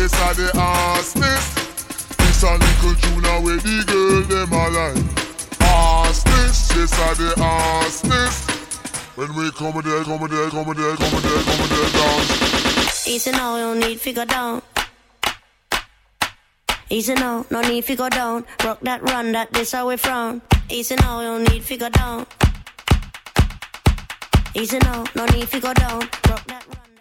this are the arseness. This a little tune where the girl them a like. Arseness, this are the arseness. When we come there, dance. Easy now, you don't need to go down. Easy now, no need to go down. Rock that, run that, this how we frown. Easy now, you don't need to go down. Easy now, no need to go down. Rock that, run.